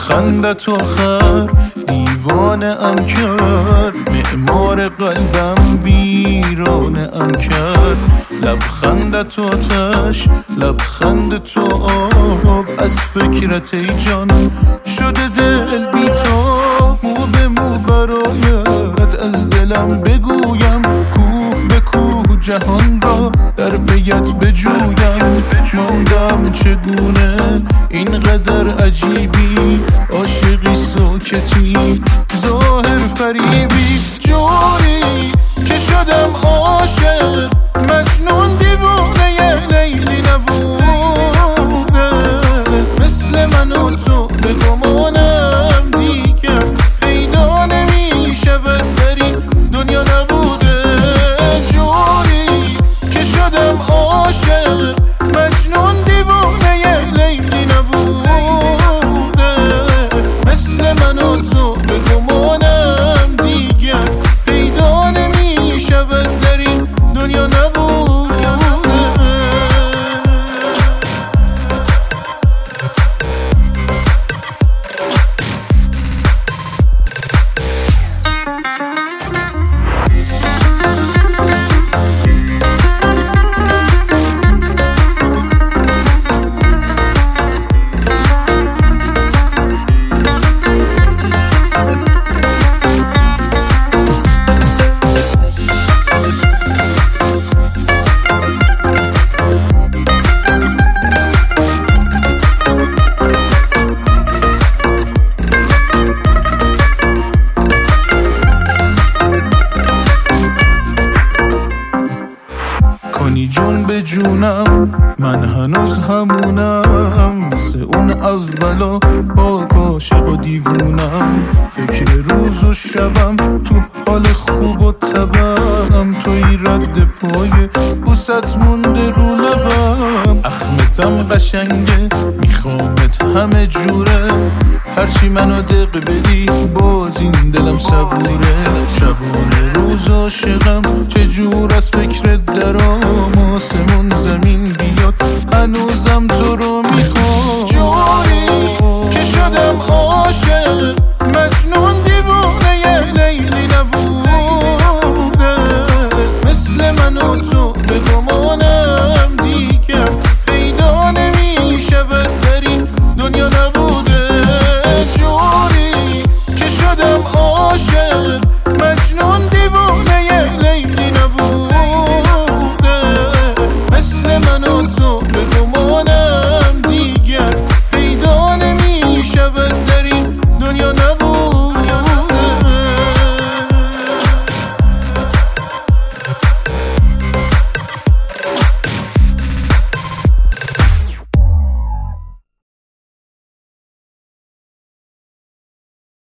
لبخندت آخر دیوانه ام کرد، معمار قلبم ویرانه ام کرد. لبخندت آتش، لبخند تو آب، از فکرت ای جان شده دل بی تو. مو به مو برایت از دلم بگویم، کوه به کوه جهان را در پیت بجویم. ماندم چگونه اینقدر عجیبی، عاشقی ساکتی ظاهر فریبی. جوری که شدم عاشق مجنون دیوانه لیلی نبوده، مثل من و تو به گمانم دیگر پیدا نمیشود در این دنیا نبوده. جوری که شدم عاشق مجنون دیوانه لیلی نبوده، مثل من و تو به گمانم دیگر پیدا نمیشود در این دنیا نبوده. کنی جون به جونم، من هنوز همونم، مثل اون اولا با عاشق و دیوونم. فکر روز و شبم تو حال خوب و تبم، توی رد پای بوست مونده رو لبم. اخمتم قشنگه میخوامت همه جوره، هرچی منو دق بدی باز این دلم صبوره. شبانه روز عاشقم چجور از فکرت درام، آسمون زمین بیاد هنوزم تو رو میخوام. جوری که شدم عاشق مجنون دیوانه لیلی نبوده، مثل من و تو به گمانم دیگر پیدا نمیشود در این دنیا نبوده. جوری که شدم عاشق